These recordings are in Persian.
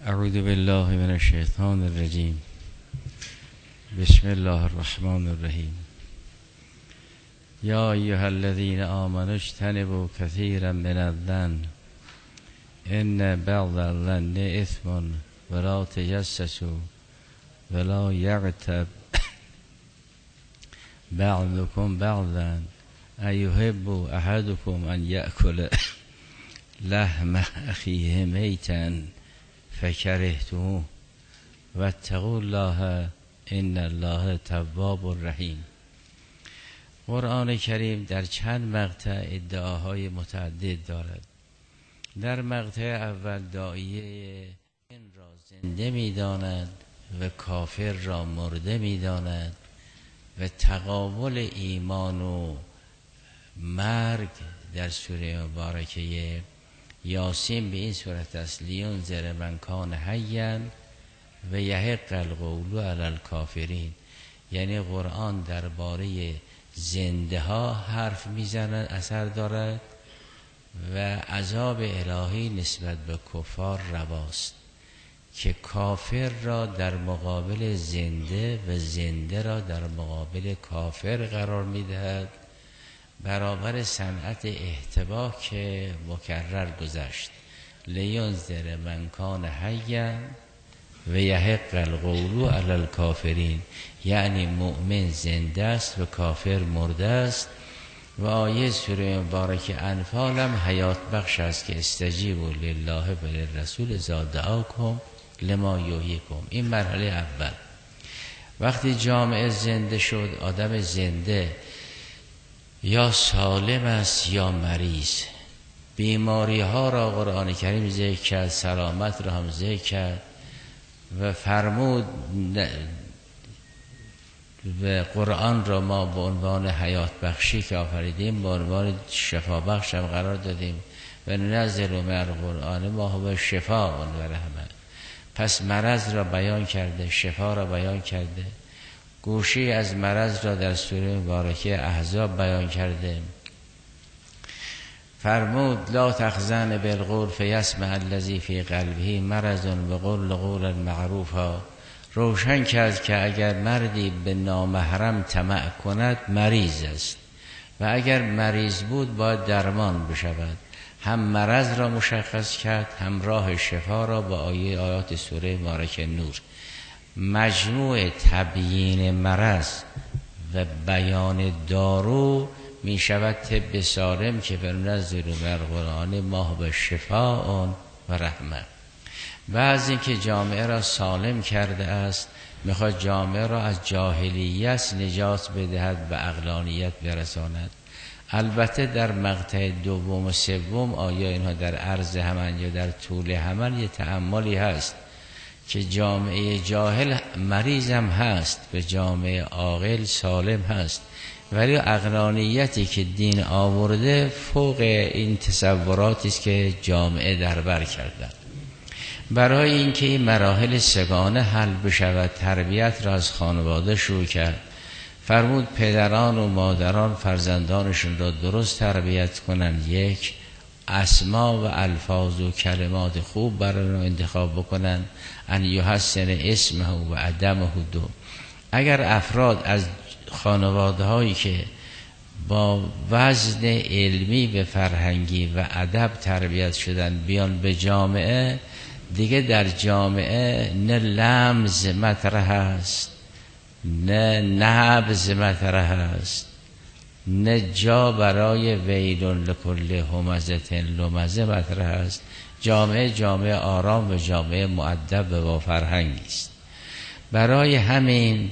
اعوذ بالله من الشیطان الرجیم. بسم الله الرحمن الرحیم. یا ایها الذین آمنوا اجتنبوا کثیرا من الظن ان بعض الظن اثم ولا تجسسوا ولا یغتب بعضکم بعضا ایحب احدکم ان یأکل لحم اخیه میتا فکرهتموه واتقوا الله ان الله تواب رحیم. قرآن کریم در چند مقطع ادعاهای متعدد دارد. در مقطع اول داعیه این را زنده می‌داند و کافر را مرده می‌داند و تقابل ایمان و مرگ در سوره مبارکه یاسین به این صورت است: لینذر من کان حیا و یحق القول علی الکافرین. یعنی قرآن درباره زنده ها حرف میزند، اثر دارد و عذاب الهی نسبت به کفار رواست که کافر را در مقابل زنده و زنده را در مقابل کافر قرار میدهد، برابر صنعت احتباه که مکرر گذشت. لینذر من کان حیا و یحق القول علی الکافرین، یعنی مؤمن زنده است و کافر مرده است. و آیه سوره مبارکه انفال هم حیات بخش است که استجیبوا لله و للرسول اذا دعاکم لما یحییکم. این مرحله اول. وقتی جامعه زنده شد، آدم زنده یا سالم است یا مریض. بیماری ها را قرآن کریم ذکر کرد، سلامت را هم ذکر کرد و فرمود و قرآن را ما به عنوان حیات بخشی که آفریدیم به عنوان شفا بخش هم قرار دادیم و ننزل من القرآن ما هو شفاء و رحمه. پس مرض را بیان کرده، شفا را بیان کرده. گوشی از مرض را در سوره مبارکه احزاب بیان کرده. فرمود لا تخزن بالقول فیسمع الذی فی قلبه مرض وقل قولا معروفا. روشن کرد که اگر مردی به نامحرم طمع کند مریض است و اگر مریض بود باید درمان بشود. هم مرض را مشخص کرد، هم راه شفا را با آیات سوره مبارکه نور. مجموع تبیین مرض و بیان دارو می شود طب سالم که بنزل من القرآن ما هو شفاء و رحمه. بعض این که جامعه را سالم کرده است، میخواد جامعه را از جاهلیت نجات بدهد و عقلانیت برساند. البته در مقطع دوم و سوم آیا اینها در عرض حمل یا در طول حمل یه تأملی هست که جامعه جاهل مریض هم هست و جامعه عاقل سالم هست، ولی عقلانیتی که دین آورده فوق این تصوراتی است که جامعه دربر کردن. برای اینکه این مراحل سگانه حل بشود، تربیت را از خانواده شروع کرد. فرمود پدران و مادران فرزندانشون را درست تربیت کنند. یک، اسما و الفاظ و کلمات خوب برای را انتخاب بکنند. ان یحسن اسمه و عدمه. دو، اگر افراد از خانواده هایی که با وزن علمی به فرهنگی و ادب تربیت شدن بیان به جامعه، دیگه در جامعه نه لمز مطرح است، نه نبض مطرح است، نه جا برای ویل لکل همزه لمزه مطرح است. جامعه آرام و جامعه مؤدب و با فرهنگی است. برای همین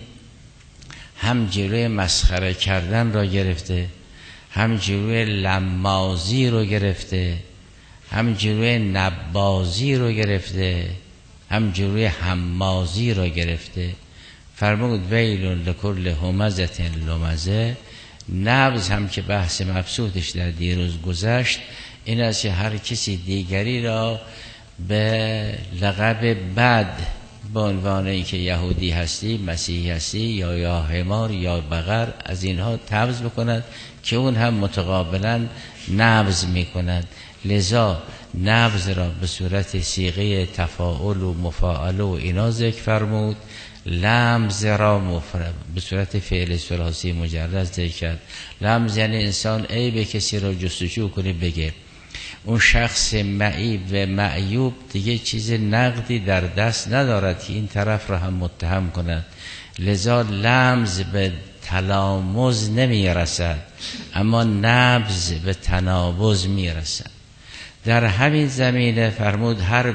هم جلوی مسخره کردن را گرفته، هم جلوی لمازی رو گرفته، هم جلوی نبازی رو گرفته، هم جلوی حمازی رو گرفته. فرمود ویل لکل همزه لمزه. نبض هم که بحث مبسوطش در دیروز گذشت، این است که هر کسی دیگری را به لقب بد به عنوان اینکه یهودی هستی، مسیحی هستی یا حمار یا بقر از اینها تبذ بکند که اون هم متقابلا نبذ میکند. لذا نبض را به صورت صیغه تفاعل و مفاعله و اینا ذکر فرمود، لمز را به صورت فعل ثلاثی مجرد ذکر کرد. لمز یعنی انسان عیب کسی را جستجو کنه بگه. اون شخص معیب و معیوب دیگه چیز نقدی در دست ندارد که این طرف را هم متهم کند، لذا لمز به تلامز نمی رسد اما نبض به تنابض می رسد. در همین زمینه فرمود هر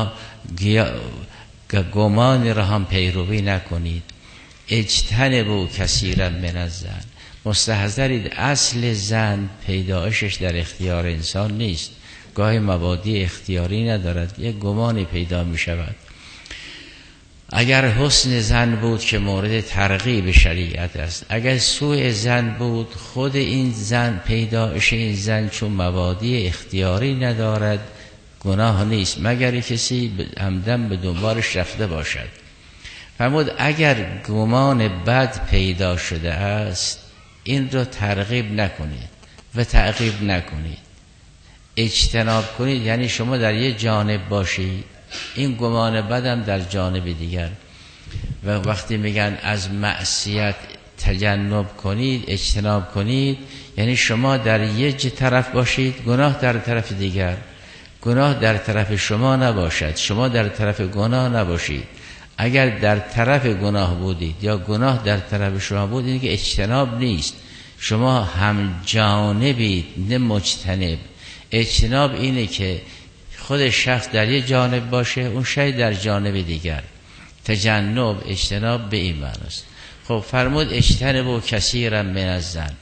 گمانی را هم پیروی نکنید. اجتنبوا کثیرا من الظن، مستحضرید اصل ظن پیدایشش در اختیار انسان نیست، گاهی مبادی اختیاری ندارد، یک گمانی پیدا می شود. اگر حسن ظن بود که مورد ترغیب شریعت است، اگر سوء ظن بود خود این ظن، پیدایش این ظن چون مبادی اختیاری ندارد گناه نیست مگر کسی عمدن به دنبالش رفته باشد. فرمود اگر گمان بد پیدا شده است این را ترغیب نکنید و تعقیب نکنید، اجتناب کنید. یعنی شما در یه جانب باشید، این گمان بدم در جانب دیگر. و وقتی میگن از معصیت تجنب کنید، اجتناب کنید، یعنی شما در یه طرف باشید، گناه در طرف دیگر، گناه در طرف شما نباشد، شما در طرف گناه نباشید. اگر در طرف گناه بودید یا گناه در طرف شما بود، این که اجتناب نیست، شما هم جانبید نه مجتنب. اجتناب اینه که خود شخص در یه جانب باشه، اون شی در جانب دیگر. تجنب، اجتناب به این معنی است. خب فرمود اجتنبوا کثیرا من الظن،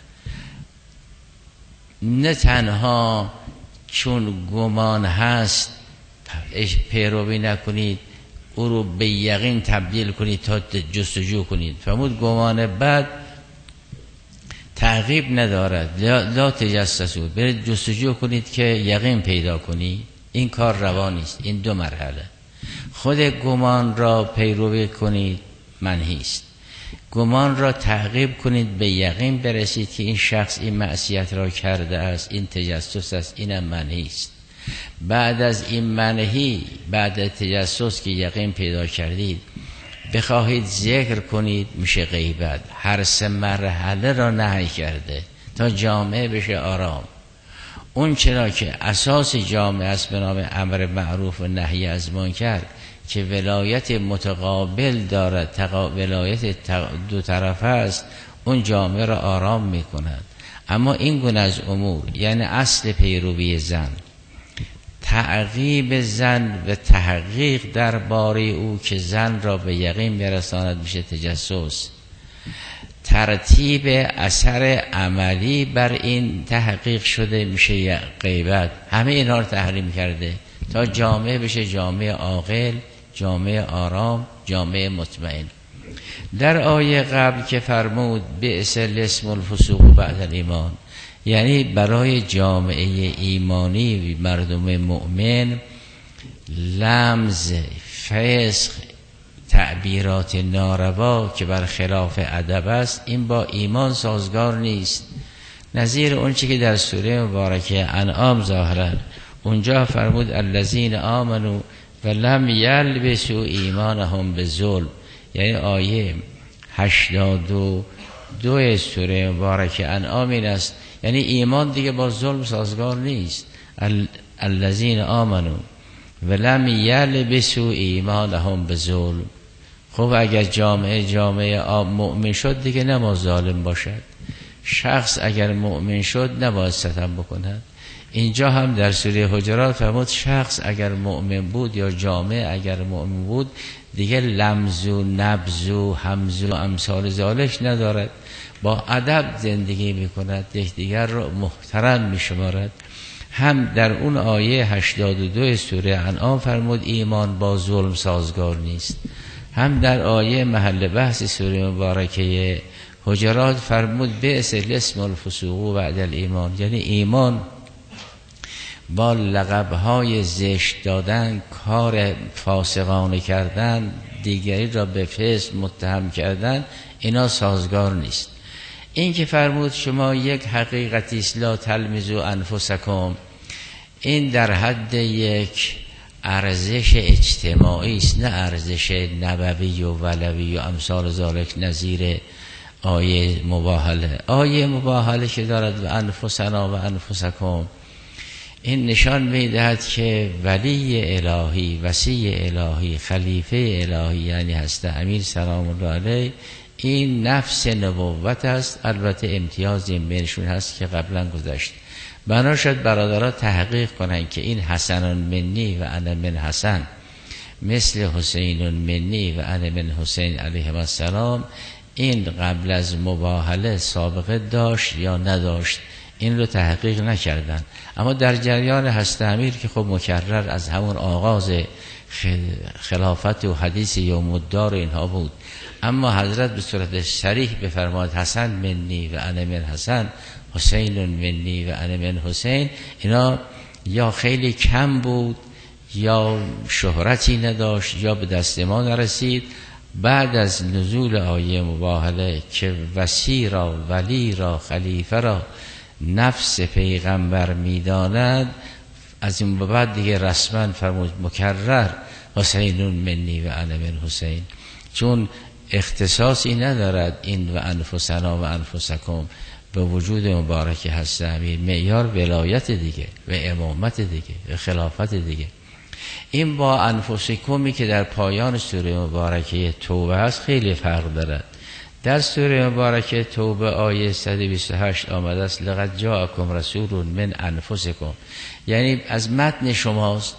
نه تنها چون گمان هست پیروی نکنید، او رو به یقین تبدیل کنید تا جستجو کنید. فرمود گمان بد تعقیب ندارد، لا تجسسوا، برید جستجو کنید که یقین پیدا کنید. این کار روا نیست. این دو مرحله. خود گمان را پیروی کنید منهی است، گمان را تعقیب کنید به یقین برسید که این شخص این معصیت را کرده است، این تجسس است، اینم منهی است. بعد از این منهی، بعد تجسس که یقین پیدا کردید، بخواهید ذکر کنید، میشه غیبت. هر سه مرحله را نهی کرده تا جامعه بشه آرام. اون چرا که اساس جامعه است به نام امر معروف و نهی از منکر که ولایت متقابل دارد، ولایت دو طرفه است، اون جامعه را آرام میکند. اما این گونه از امور، یعنی اصل پیروی زن، تعقیب زن و تحقیق درباره او که زن را به یقین برساند میشه تجسس، ترتیب اثر عملی بر این تحقیق شده میشه غیبت. همه اینها رو تحریم کرده تا جامعه بشه جامعه عاقل، جامعه آرام، جامعه مطمئن. در آیه قبل که فرمود بئس الاسم الفسوق بعد الایمان، یعنی برای جامعه ایمانی مردم مؤمن لمز، فسق، تعبیرات ناروا که بر خلاف ادب است، این با ایمان سازگار نیست. نظیر اون چی که در سوره مبارکه انعام ظاهرا اونجا فرمود الذین آمنوا و لم یلبسوا ایمانهم بظلم، یعنی آیه 82 سوره مبارکه انعام این است، یعنی ایمان دیگه با ظلم سازگار نیست. الذین آمنوا و لم یلبسوا ایمانهم بظلم. خب اگر جامعه مؤمن شد دیگه نباید ظالم باشد. شخص اگر مؤمن شد نباید ستم بکند. اینجا هم در سوره حجرات فرمود شخص اگر مؤمن بود یا جامعه اگر مؤمن بود دیگه لمز و نبز و همز و امثال ذالک ندارد، با ادب زندگی میکند، یکدیگر را محترم میشمارد. هم در اون آیه 82 سوره انعام فرمود ایمان با ظلم سازگار نیست، هم در آیه محل بحث سوره مبارکه حجرات فرمود بئس الاسم الفسوق بعد الایمان، یعنی ایمان با لقب‌های زشت دادن، کار فاسقانه کردن، دیگری را به فسق متهم کردن، اینا سازگار نیست. این که فرمود شما یک حقیقتی است لا تلمزوا انفسکم، این در حد یک ارزش اجتماعی است، نه ارزش نبوی و ولوی و امثال ذالک نظیر آیه مباهله. آیه مباهله که دارد و انفسنا و انفسکم، این نشان میدهد که ولی الهی، وصی الهی، خلیفه الهی یعنی حضرت امیر سلام الله علیه، این نفس نبوت است. البته امتیازی بینشون هست که قبلا گذشت. بنا شد برادرها تحقیق کنند که این حسن منی و انا من حسن مثل حسین منی و انا من حسین علیه السلام، این قبل از مباهله سابقه داشت یا نداشت، این رو تحقیق نکردن. اما در جریان حضرت امیر که خب مکرر از همون آغاز خلافت و حدیث یوم الدار اینها بود، اما حضرت به صورت صریح بفرماد حسن منی و انا من حسن، حسین منی و انا من حسین، اینا یا خیلی کم بود یا شهرتی نداشت یا به دست ما نرسید. بعد از نزول آیه مباهله که وصی را، ولی را، خلیفه را نفس پیغمبر میداند، از این بعد دیگه رسما فرمود مکرر حسین منی و انا من حسین، چون اختصاصی ندارد این و انفسنا و انفسکم به وجود مبارک حضرت امیر. معیار ولایت دیگه و امامت دیگه و خلافت دیگه. این با انفسکمی که در پایان سوره مبارکه توبه هست خیلی فرق دارد. در سوره مبارکه توبه آیه 128 آمده است لقد جاءکم رسول من انفسکم، یعنی از متن شماست،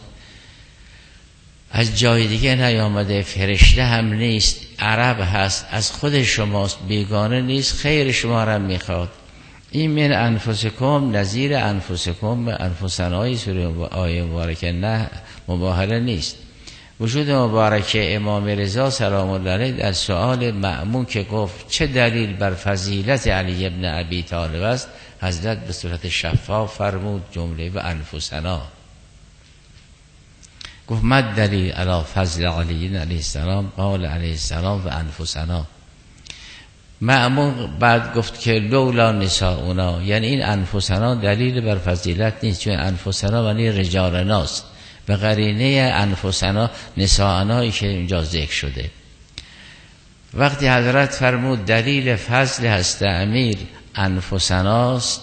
از جای دیگه نیامده، فرشته هم نیست، عرب هست، از خود شماست، بیگانه نیست، خیر شما را میخواد. این من انفسکم نظیر انفسکم انفسنای سوره آیه مبارکه نه مباهله نیست. وجود مبارکه امام رضا سلام الله علیه در سؤال مأمون که گفت چه دلیل بر فضیلت علی ابن ابی طالب است، حضرت به صورت شفاف فرمود جمله و انفسنا، گفت مد دلیل علی فضل علی علیه السلام، قال علیه السلام و انفسنا. مأمون بعد گفت که لولا نساؤنا، یعنی این انفسنا دلیل بر فضیلت نیست، چون انفسنا معنی رجالناست، به قرینه انفسنا نساءنایی که اینجا ذکر شده. وقتی حضرت فرمود دلیل فضل هست امیر انفسناست،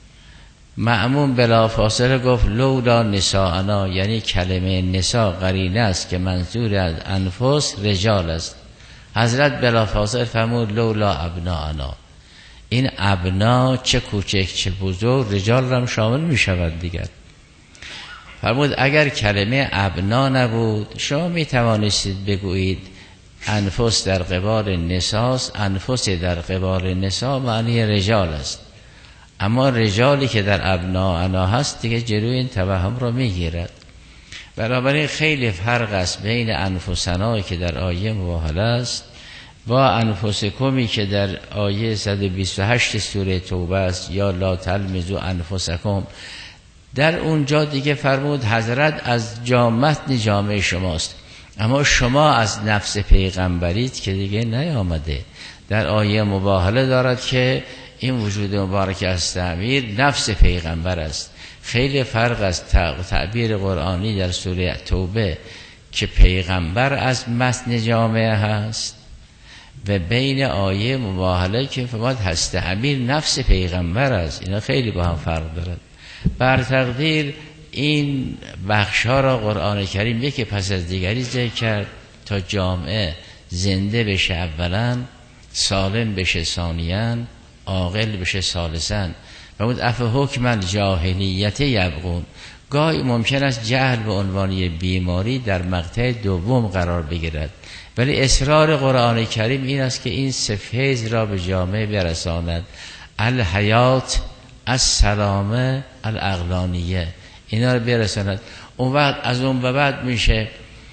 مأمون بلافاصله گفت لولا نساءنا، یعنی کلمه نساء قرینه است که منظور از انفس رجال است. حضرت بلافاصله فرمود لولا ابناءنا، این ابنا چه کوچک چه بزرگ رجال را هم شامل می شود دیگر. فرمود اگر کلمه ابنا نبود شما می توانستید بگویید انفس در قبال نساست، انفس در قبال نسا معنی رجال است، اما رجالی که در ابناءنا هست دیگه جلوی این توهم را می گیرد. بنابراین خیلی فرق است بین انفسنایی که در آیه مباهله است با انفسکمی که در آیه 128 سوره توبه است، یا لا تلمزوا انفسکم. در اونجا دیگه فرمود حضرت از متن جامعه شماست، اما شما از نفس پیغمبرید که دیگه نیامده. در آیه مباهله دارد که این وجود مبارک است امیر نفس پیغمبر است. خیلی فرق از تعبیر قرآنی در سوره توبه که پیغمبر از متن جامعه هست و بین آیه مباهله که فرمود هست امیر نفس پیغمبر است. اینا خیلی با هم فرق دارد. بر تقدیر این بخش ها را قرآن کریم یکی پس از دیگری ذکر کرد تا جامعه زنده بشه، اولا سالم بشه، ثانیاً عاقل بشه، ثالثاً. فرمود اف حکم الجاهلیت یبغون. گاهی ممکن است جهل به عنوان بیماری در مقطع دوم قرار بگیرد، ولی اصرار قرآن کریم این است که این سفیز را به جامعه برساند. الحیات السلامه الاغلانیه، اینا رو برساند. اون وقت از اون به بعد میشه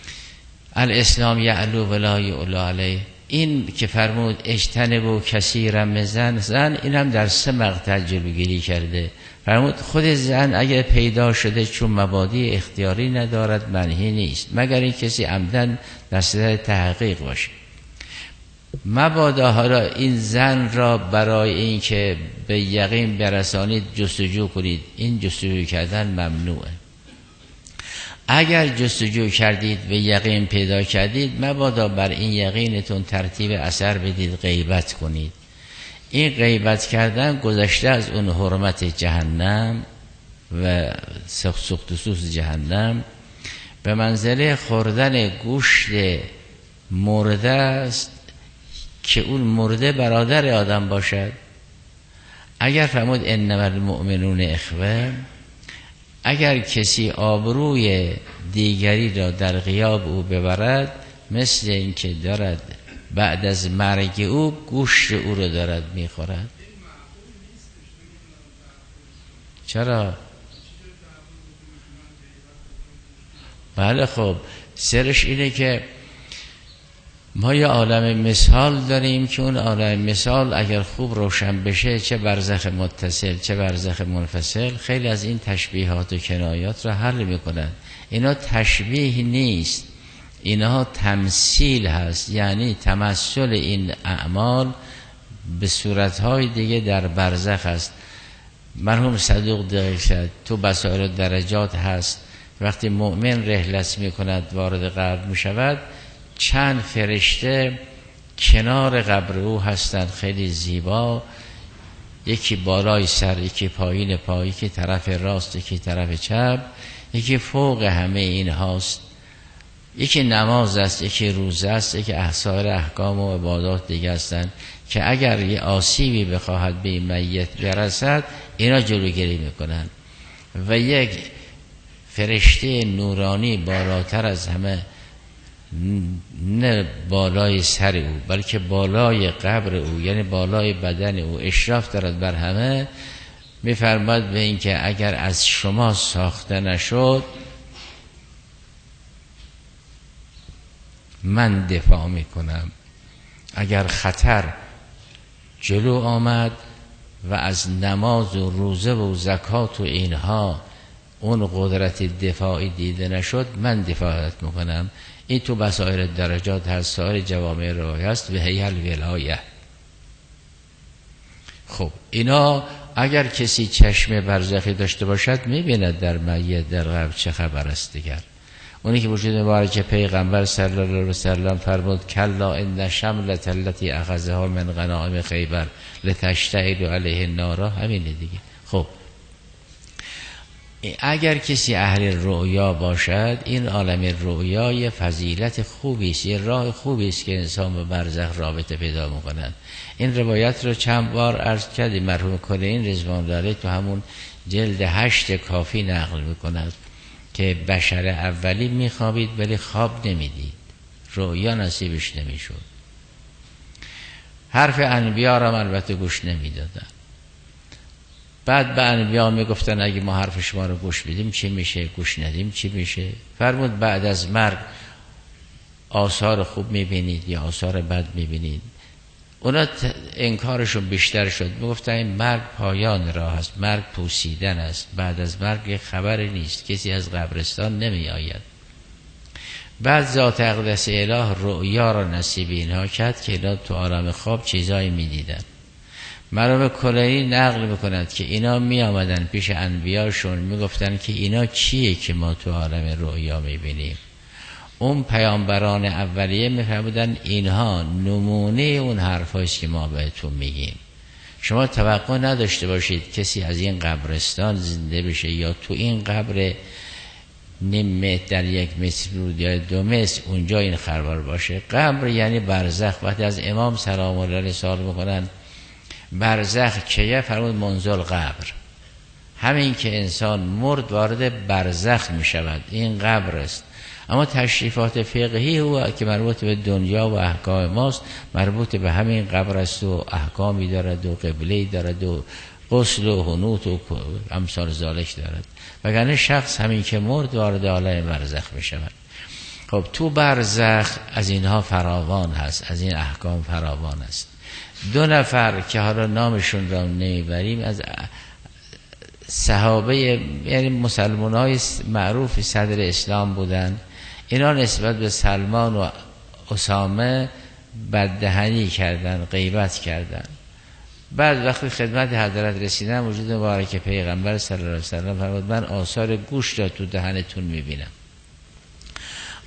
الاسلام یعلو ولا یعلا علیه. این که فرمود اجتنبوا کثیرا من زن، این هم در 3 مقطع جلوگیری کرده. فرمود خود زن اگر پیدا شده چون مبادی اختیاری ندارد منهی نیست، مگر این کسی عمدن در صدر تحقیق باشه. مبادا حالا این زن را برای این که به یقین برسانید جستجو کنید، این جستجو کردن ممنوعه. اگر جستجو کردید و یقین پیدا کردید، مبادا بر این یقینتون ترتیب اثر بدید غیبت کنید. این غیبت کردن گذشته از اون حرمت جهنم و سخت سوز جهنم، به منزله خوردن گوشت مرده است که اون مرده برادر آدم باشد. اگر فرمود انما المؤمنون اخوه، اگر کسی آبروی دیگری را در غیاب او ببرد، مثل این که دارد بعد از مرگ او گوشت او را دارد میخورد. چرا؟ بله خب سرش اینه که ما یه عالم مثال داریم که اون عالم مثال اگر خوب روشن بشه، چه برزخ متصل چه برزخ منفصل، خیلی از این تشبیهات و کنایات را حل میکنن. اینا تشبیه نیست، اینها تمثیل هست، یعنی تمثل این اعمال به صورتهای دیگه در برزخ است. مرحوم صدوق دقیق شد تو بصائر درجات هست، وقتی مؤمن رحلت میکند وارد قبر میشود، چند فرشته کنار قبر او هستند خیلی زیبا، یکی بالای سر، یکی پایین پای، یکی طرف راست، یکی طرف چپ، یکی فوق همه این هاست، یکی نماز است، یکی روزه است، یکی سایر احکام و عبادات دیگه هستند که اگر یه آسیبی بخواهد به این میت برسد اینا جلوگیری میکنن. و یک فرشته نورانی بالاتر از همه، نه بالای سر او بلکه بالای قبر او، یعنی بالای بدن او، اشراف دارد بر همه، میفرماد به این که اگر از شما ساخته نشد من دفاع میکنم. اگر خطر جلو آمد و از نماز و روزه و زکات و اینها اون قدرت دفاعی دیده نشد، من دفاعت میکنم. این تو بصائر درجات هست، سایر جوامع روایت هست، و هی الولایه. خب اینا اگر کسی چشم برزخی داشته باشد میبیند در میت در قبر چه خبر است دیگر. اونی که وجود مبارک پیغمبر صلی الله علیه و سلم فرمود کلا ان شملة التي اخذها من غنائم خیبر لتشتعل علیه النار، همینه دیگه. خب اگر کسی اهل رؤیا باشد، این عالم رؤیا یه فضیلت خوبی است، یه راه خوبی است که انسان به برزخ رابطه پیدا می‌کند. این روایت رو چند بار عرض کردیم، مرحوم کلینی رضوان الله علیه تو همون جلد 8 کافی نقل می‌کند که بشر اولی میخوابید ولی خواب نمیدید، رؤیا نصیبش نمیشد. حرف انبیا را البته گوش نمیدادن. بعد به انبیا میگفتن اگه ما حرف شما رو گوش بدیم چی میشه، گوش ندیم چی میشه. فرمود بعد از مرگ آثار خوب میبینید یا آثار بد میبینید. اونا انکارشون بیشتر شد، میگفتن این مرگ پایان راه است، مرگ پوسیدن است، بعد از مرگ خبری نیست، کسی از قبرستان نمی آید. بعد ذات اقدس اله رؤیا را نصیب اینها کرد که اینا تو عالم خواب چیزایی میدیدن. مرحوم کلینی نقل میکند که اینا می آمدن پیش انبیاشون میگفتن که اینا چیه که ما تو عالم رؤیا میبینیم. اون پیامبران اولیه میفرمودن اینها نمونه اون حرفایست که ما بهتون میگیم. شما توقع نداشته باشید کسی از این قبرستان زنده بشه یا تو این قبر نیم متر در 1 متر یا 2 متر اونجا این خبر باشه. قبر یعنی برزخ. وقتی از امام سلام الله علیه سوال میکنن برزخ چیه، فرمود منزل قبر، همین که انسان مرد وارد برزخ میشود، این قبر است. اما تشریفات فقهی او که مربوط به دنیا و احکام ماست مربوط به همین قبر است و احکامی دارد و قبله‌ای دارد و غسل و حنوط و امثال ذالک دارد. وگرنه شخص همین که مرد وارد عالم برزخ میشود. خب تو برزخ از اینها فراوان هست، از این احکام فراوان است. 2 نفر که حالا نامشون را نمیبریم از صحابه، یعنی مسلمان‌های معروف صدر اسلام بودن، اینا نسبت به سلمان و اسامه بددهنی کردن، غیبت کردن. بعد وقتی خدمت حضرت رسیدن وجود مبارک پیغمبر صلی الله علیه و سلم فرمود من آثار گوشت را تو دهنتون میبینم.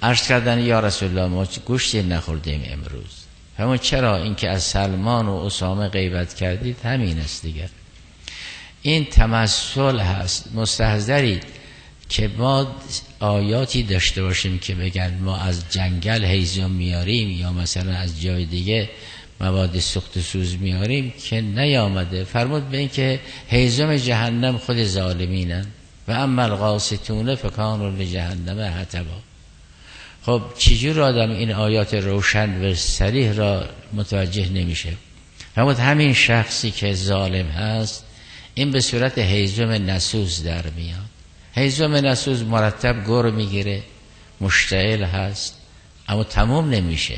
عرض کردن یا رسول الله ما گوشتی نخوردیم امروز. همون چرا؟ این که از سلمان و اسامه غیبت کردید همین است دیگر. این تمثل هست. مستحضرید که ما آیاتی داشته باشیم که بگن ما از جنگل هیزم میاریم یا مثلا از جای دیگه مواد سوخت سوز میاریم که نیامده. فرمود به این که هیزم جهنم خود ظالمینن و اما القاسطون فکانوا لجهنم حطبا. خب چجور آدم این آیات روشن و صریح را متوجه نمیشه؟ فرمود همین شخصی که ظالم هست این به صورت هیزم نسوز در میاد. هیزم نسوز مرتب گر میگیره، مشتعل هست اما تمام نمیشه.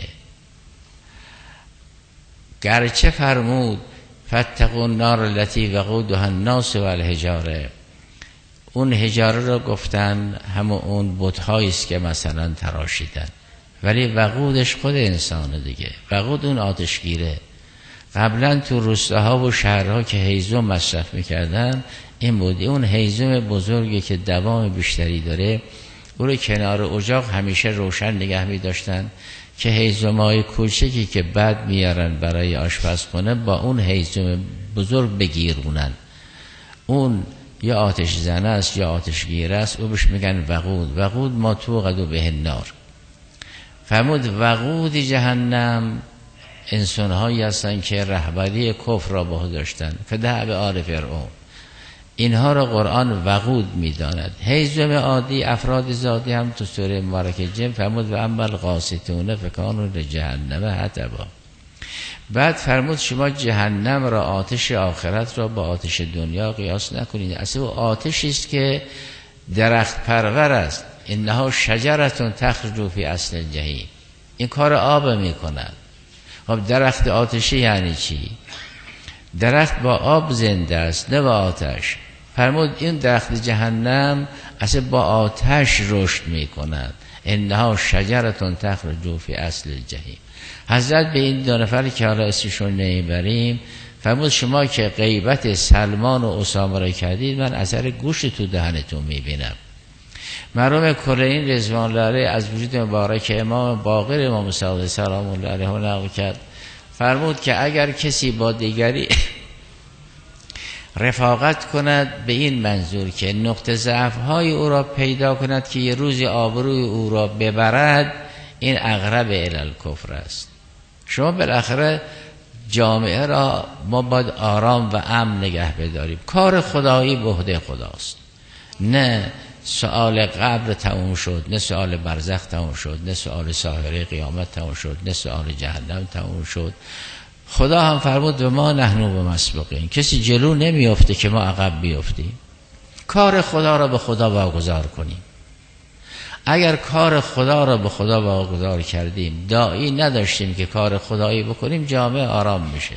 گرچه فرمود فاتقوا النار التي وقودها الناس والحجاره، اون حجاره را گفتن همون اون بت‌هایی است که مثلا تراشیدن، ولی وقودش خود انسانه دیگه. وقود اون آتشگیره. قبلا تو روستاها و شهرها که هیزم مصرف میکردن این بود. اون هیزم بزرگی که دوام بیشتری داره او رو کنار اجاق همیشه روشن نگه می‌داشتن که هیزم‌های کوچکی که بعد میارن برای آشپزخونه با اون هیزم بزرگ بگیرونن. اون یا آتش زنه است یا آتشگیر است، او بهش میگن وقود. وقود ما توقد به النار. فرمود وقود جهنم انسان‌هایی هستن که رهبری کفر را به داشتن، فدع به آل فرعون. اینها را قرآن وقود میداند. هیزم عادی افراد ذاتی هم تو سوره مبارکه جن فرمود و اما القاسطون فکانوا لجهنم حطبا. بعد فرمود شما جهنم را، آتش آخرت را با آتش دنیا قیاس نکنید. اصلا آتشی است که درخت پرور است. انها شجره تخرج فی اصل الجحیم. این کار آب میکند. خب درخت آتشی یعنی چی؟ درخت با آب زنده است نه با آتش. فرمود این درخت جهنم اصلا با آتش رشد میکند. انها شجره تخرج فی اصل الجحیم. حضرت به این دو نفر که حالا اسمشون نمیبریم فرمود شما که غیبت سلمان و اسامه را کردید من اثر گوشت تو دهنتون میبینم. مرحوم کلینی رضوان الله علیه از وجود مبارک امام باقر امام صادق سلام الله علیه نقل کرد. فرمود که اگر کسی با دیگری رفاقت کند به این منظور که نقطه ضعف‌های او را پیدا کند که یه روزی آبروی او را ببرد، این اقرب الی الکفر است. شما بالاخره جامعه را ما باید آرام و امن نگه بداریم. کار خدایی به عهده خداست. نه سؤال قبر تموم شد، نه سؤال برزخ تموم شد، نه سؤال ساحره قیامت تموم شد، نه سؤال جهنم تموم شد. خدا هم فرمود و ما نحنو بمسبقین. کسی جلو نمیافته که ما عقب بیافتیم. کار خدا را به خدا واگذار کنیم. اگر کار خدا را به خدا واگذار کردیم، داعی نداشتیم که کار خدایی بکنیم، جامعه آرام میشه.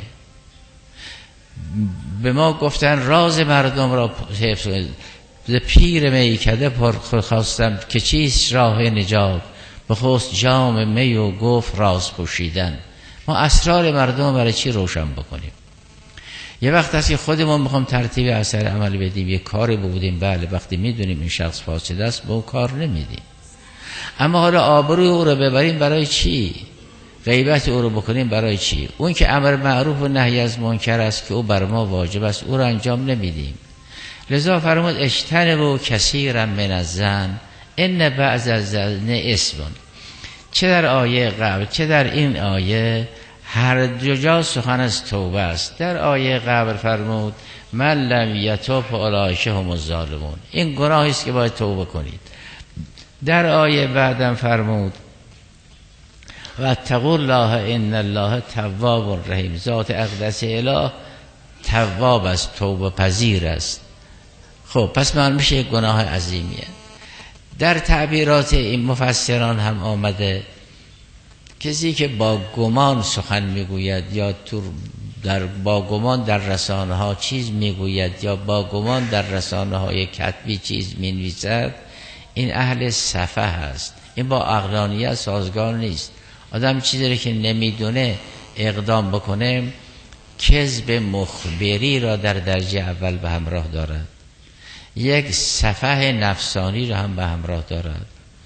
به ما گفتن راز مردم را حفظ کنید. پیر میکده پر خواستم که چیست راه نجات، بخواست جام می و گفت راز پوشیدن. ما اسرار مردم برای چی روشن بکنیم؟ یه وقت هست که خودمون میخوام ترتیب اثر عمل بدیم، یه کاری بودیم، بله وقتی میدونیم این شخص فاسد است به اون کار نمیدیم. اما حالا آبروی او رو ببریم برای چی؟ غیبت او رو بکنیم برای چی؟ اون که امر معروف و نهی از منکر است که او بر ما واجب است، او رو انجام نمیدیم. لذا فرمود اجتنبوا کثیرا من الظن ان بعض الظن اثم. چه در آیه قبل چه در این آیه هر دو جا سخن از توبه است. در آیه قبل فرمود من لم یتوب فاولئک هم الظالمون. این گناهی است که باید توبه کنید. در آیه بعدم فرمود واتقوا الله ان الله تواب رحیم. ذات اقدس اله تواب است، توبه پذیر است. خب پس من میشه گناه عظیمیه. در تعبیرات این مفسران هم آمده کسی که با گمان سخن میگوید یا با گمان در رسانه ها چیز میگوید یا با گمان در رسانه های کتبی چیز مینویسد، این اهل سفه هست. این با عقلانیت سازگار نیست. آدم چیزی که نمیدونه اقدام بکنه کذب مخبری را در درجه اول به همراه دارد، یک سفه نفسانی را هم به همراه دارد.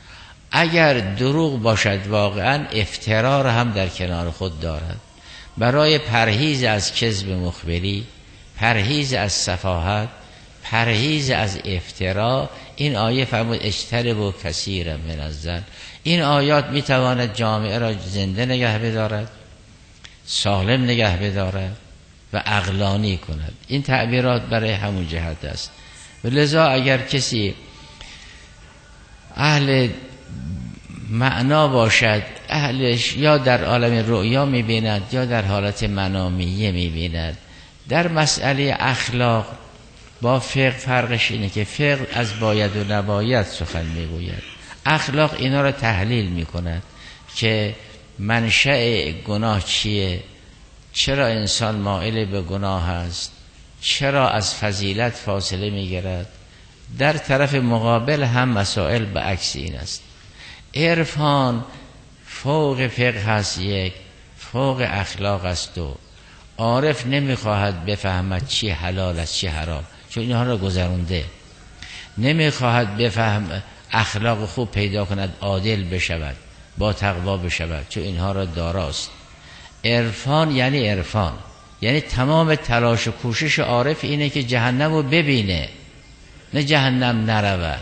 اگر دروغ باشد واقعا افترا را هم در کنار خود دارد. برای پرهیز از کذب مخبری، پرهیز از سفاهت، پرهیز از افترا، این آیه فرمود اجتنبوا کثیرا من الظن. این آیات میتواند جامعه را زنده نگه بدارد، سالم نگه بدارد و عقلانی کند. این تعبیرات برای همون جهت است. و لذا اگر کسی اهل معنا باشد، اهلش یا در عالم رؤیا میبیند یا در حالت منامیه میبیند. در مسئله اخلاق با فقه فرقش اینه که فقه از باید و نباید سخن میگوید، اخلاق اینا را تحلیل میکند که منشأ گناه چیه، چرا انسان مائل به گناه است، چرا از فضیلت فاصله میگیرد. در طرف مقابل هم مسائل به عکس این است. عرفان فوق فقه هست یک، فوق اخلاق است دو. عارف نمیخواهد بفهمد چی حلال است چی حرام، چون اینها را گذرونده. نمیخواهد بفهم اخلاق خوب پیدا کند، عادل بشود، با تقوا بشود، چون اینها را داراست. عرفان یعنی عرفان، یعنی تمام تلاش و کوشش عارف اینه که جهنم رو ببینه، نه جهنم نرود،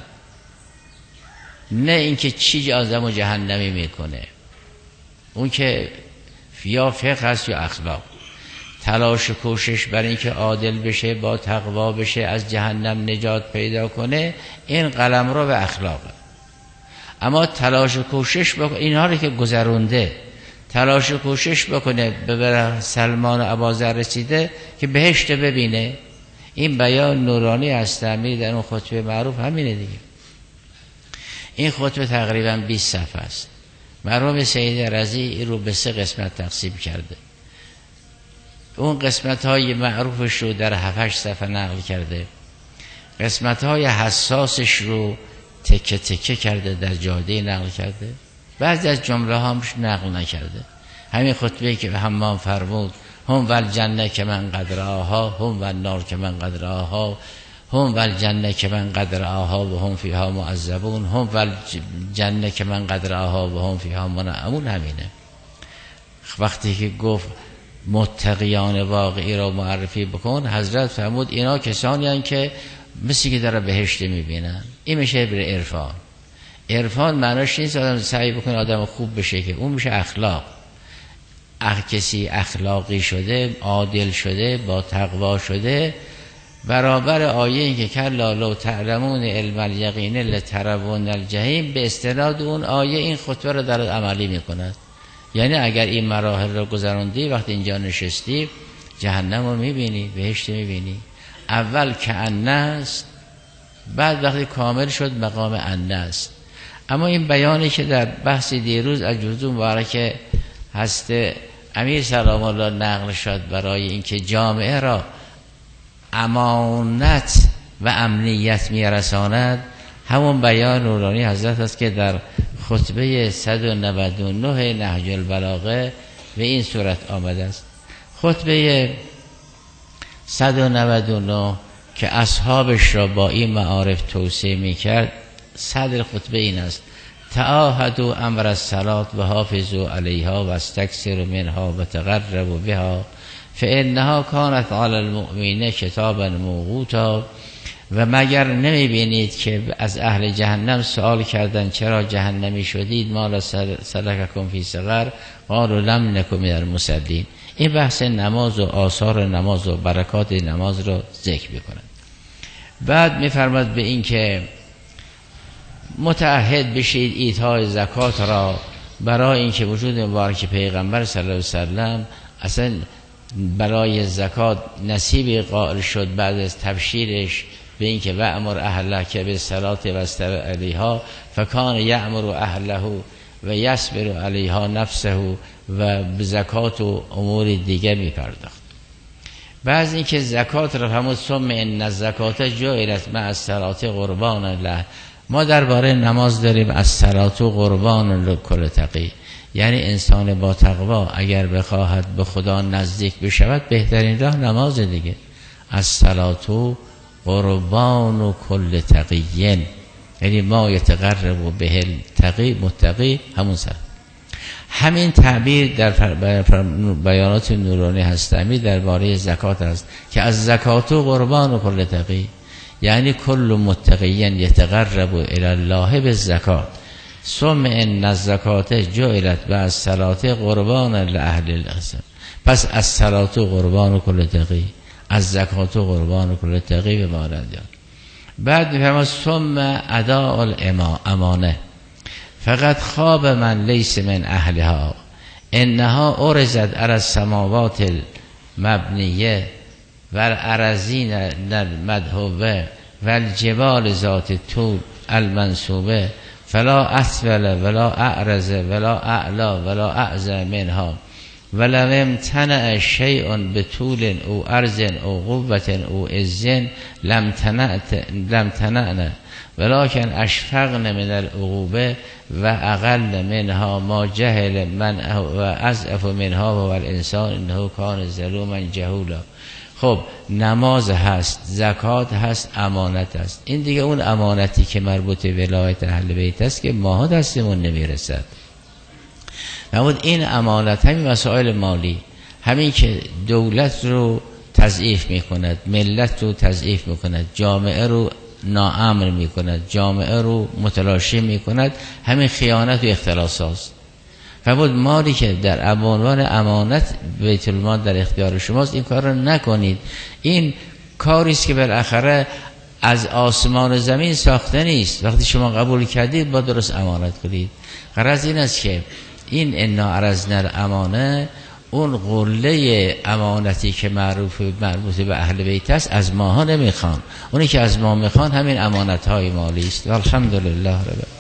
نه اینکه چی آدم و جهنمی میکنه. اون که یا فقه هست یا اخلاق. تلاش و کوشش برای اینکه عادل بشه، با تقوا بشه، از جهنم نجات پیدا کنه، این قلمرو به اخلاقه. اما تلاش و کوشش بکنه، اینها رو که گذرونده، تلاش و کوشش بکنه به سلمان و اباذر رسیده که بهشت ببینه. این بیان نورانی است امیر در اون خطبه معروف همینه دیگه. این خطبه تقریبا 20 صفحه است. مرحوم سید رضی این رو به 3 قسمت تقسیم کرده. اون قسمت های معروفش رو در 7-8 صفحه نقل کرده، قسمت های حساسش رو تکه تکه کرده، در جاده نقل کرده، بعضی از جمله هامش نقل نکرده. همین خطبه که حمام فرمود هم والجنه که من قدر آها، هم والنار که من قدر آها، هم والجنه که من قدر آها و هم فیها معذبون، هم والجنه که من قدر آها و هم فیها منعمون. همینه. وقتی که گفت متقیان واقعی را معرفی بکن، حضرت فرمود اینا کسانی هستند که مثل که داره بهشت میبینن. این میشه بر عرفان. عرفان معناش نیست آدم سعی بکنه آدم خوب بشه، که اون میشه اخلاق. کسی اخلاقی شده، عادل شده، با تقوا شده، برابر آیه این که کلا لو تعلمون علم الیقین لترون الجحیم، به استناد اون آیه این خطبه رو در عملی میکند. یعنی اگر این مراحل رو گذراندی، وقتی اینجا نشستی جهنم رو میبینی، بهشت میبینی. اول که انه است، بعد وقتی کامل شد مقام انه است. اما این بیانی که در بحث دیروز از جزء مبارک هست امیر سلام الله نقل شد برای اینکه جامعه را امانت و امنیت میرساند، همون بیان نورانی حضرت است که در خطبه 199 نهج البلاغه به این صورت آمده است. خطبه 199 که اصحابش را با این معارف توصیه میکرد، صدر خطبه این است: تعاهدوا امر الصلاة و حافظوا علیها و استکثروا منها و تقربوا بها فانها کانت علی المؤمنین کتابا موقوتا. و مگر نمی بینید که از اهل جهنم سوال کردن چرا جهنمی شدید؟ ما سلککم فی سقر قالوا لم نک من المصلین. این بحث نماز و آثار نماز و برکات نماز رو ذکر می‌کنند. بعد می‌فرماد به این که متعهد بشید ایتای زکات را، برای اینکه وجود مبارک پیغمبر صلی الله علیه وسلم اصلا برای زکات نصیبی قائل شد بعد از تبشیرش به اینکه وأمر اهلک بالصلاة واستبر علیها فکان یأمر اهله و یصبر علیها نفسه و به زکات و امور دیگه میپرداخت. بعض اینکه زکات را همون ثم ان الزکات جعلت مع الصلاة قربانا له. ما درباره نماز داریم الصلاة قربان لکل تقی، یعنی انسان با تقوا اگر بخواهد به خدا نزدیک بشود بهترین راه نماز دیگه. الصلاة قربان و کل تقیین، یعنی ما یتقرب به التقی متقی همون سر. همین تعبیر در بیانات نورانی هستمی درباره زکات است که از زکات و قربان و کل تقی، یعنی کل متقی یتقرب الی الله بالزکات ثم ان الزکات جعلت بعد صلات قربان لاهل الاسلام. پس از صلات و قربان و کل تقی، از زکات و قربان و کل تقی به مانند جان. بعد میفرماید ثم اداء الامانه فقط خواب من لیس من اهلها انها ارزت علی السماوات المبنیه والارضین المدحوبه والجبال ذات طول المنصوبه فلا اسفل ولا اعرض ولا اعلا ولا اعظم منها ولو امتنع شیء بطول او عرض او قوت او عز لم تنعن ولكن اشفقن من العقوبه و اقل منها ما جهل من و اضعف منها و الانسان انه کان ظلوما جهولا. خب نماز هست، زکات هست، امانت هست. این دیگه اون امانتی که مربوط به ولایت اهل بیت است که ماها دستمون نمیرسد. نمود این امانت همین مسائل مالی، همین که دولت رو تضعیف میکند، ملت رو تضعیف میکند، جامعه رو ناامن میکند، جامعه رو متلاشی میکند، همین خیانت و اختلاس هاست. فرمود مالی که در عنوان امانت بیت المال در اختیار شماست این کار رو نکنید. این کاری است که بالاخره از آسمان و زمین ساخته نیست. وقتی شما قبول کردید با درست امانت کنید. غرض این است که این انا عرضنا الامانه، اون قله امانتی که مربوط به اهل بیت است از ماها نمیخوان. اونی که از ما میخوان همین امانت های مالی است. الحمدلله رب